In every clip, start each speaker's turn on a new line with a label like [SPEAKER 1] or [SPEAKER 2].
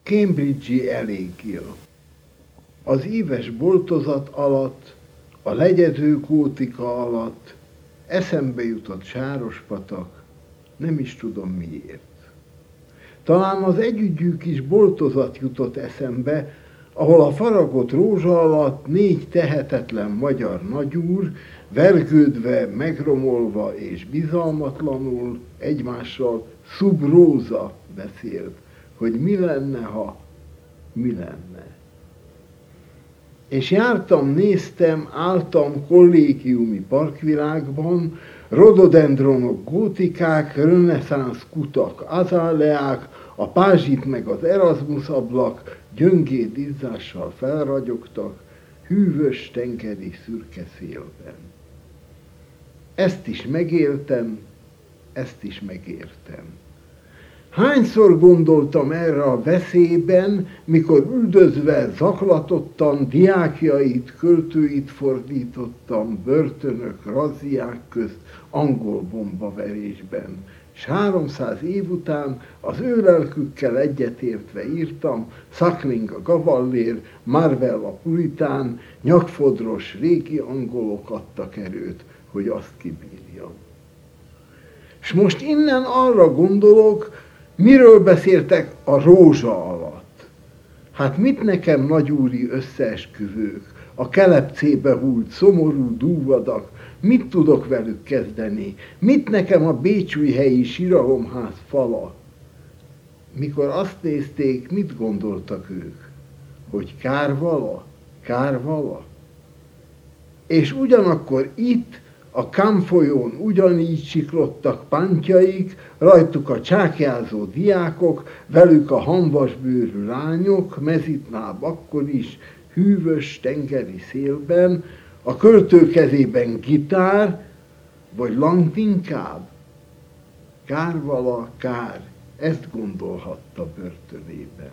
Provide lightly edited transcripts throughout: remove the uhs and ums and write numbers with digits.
[SPEAKER 1] Cambridge-i eléggél. Az íves boltozat alatt, a legyező gótika alatt eszembe jutott Sárospatak, nem is tudom miért. Talán az együgyű kis boltozat jutott eszembe, ahol a faragott rózsa alatt 4 tehetetlen magyar nagyúr, vergődve, megromolva és bizalmatlanul egymással sub rosa beszélt, hogy mi lenne, ha mi lenne. És jártam, néztem, álltam kollégiumi parkvilágban, rododendronok, gótikák, reneszánsz kutak, azáleák, a pázsit meg az Erasmus ablak gyöngéd izzással felragyogtak, hűvös tengeri szürke szélben. Ezt is megéltem, ezt is megértem. Hányszor gondoltam erre a veszélyben, mikor üldözve zaklatottan, diákjait, költőit fordítottam börtönök, razziák közt, angol bombaverésben. És 300 év után az ő lelkükkel egyetértve írtam, Suckling a gavallér, Marvel a puritán, nyakfodros régi angolok adtak erőt, hogy azt kibírjam. És most innen arra gondolok, miről beszéltek a rózsa alatt? Hát mit nekem nagyúri összeesküvők, a kelepcébe húlt szomorú dúvadak, mit tudok velük kezdeni? Mit nekem a bécsújhelyi síralomház fala? Mikor azt nézték, mit gondoltak ők? Hogy kárvala? Kárvala? És ugyanakkor itt, a Kam folyón ugyanígy siklottak pántjaik, rajtuk a csákjázó diákok, velük a hamvasbőrű lányok, mezitláb akkor is, hűvös tengeri szélben, a költő kezében gitár, vagy langinkább. Kárvala, kár, ezt gondolhatta börtönében.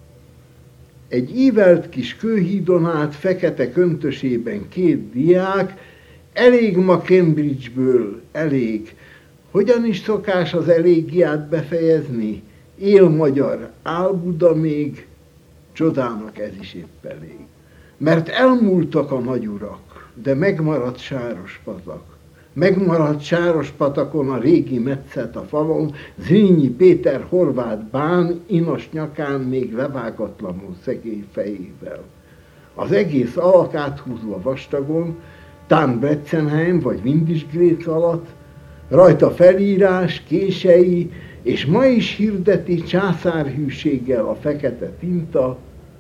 [SPEAKER 1] Egy ívelt kis kőhídon át fekete köntösében 2 diák, elég ma Cambridge-ből, elég. Hogyan is szokás az elégiát befejezni? Él magyar, áll Buda még, csodának ez is épp elég. Mert elmúltak a nagyurak, de megmaradt Sárospatak. Megmaradt Sárospatakon a régi metszet a falon, Zrínyi Péter horvát bán, inas nyakán még levágatlanul szegény fejével. Az egész alak áthúzva vastagon, tán Bretzenheim vagy Windisgrétz alatt, rajta felírás, kései, és ma is hirdeti császárhűséggel a fekete tinta,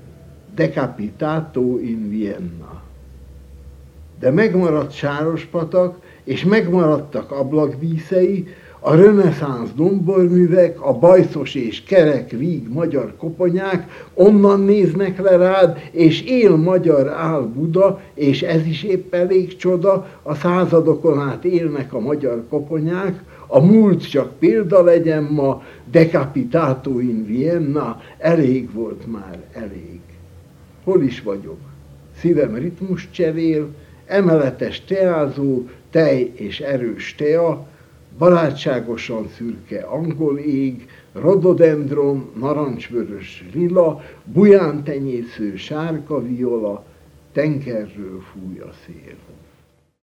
[SPEAKER 1] Decapitato in Vienna. De megmaradt Sárospatak, és megmaradtak ablakdíszei, a reneszánsz domborművek, a bajszos és kerek víg magyar koponyák, onnan néznek le rád, és él magyar áll Buda, és ez is épp elég csoda, a századokon át élnek a magyar koponyák, a múlt csak példa legyen ma, Decapitato in Vienna, elég volt már, elég. Hol is vagyok? Szívem ritmus cserél, emeletes teázó, tej és erős tea, barátságosan szürke angol ég, rododendron, narancsvörös lila, buján tenyésző sárga viola, tengerről fúj a szél.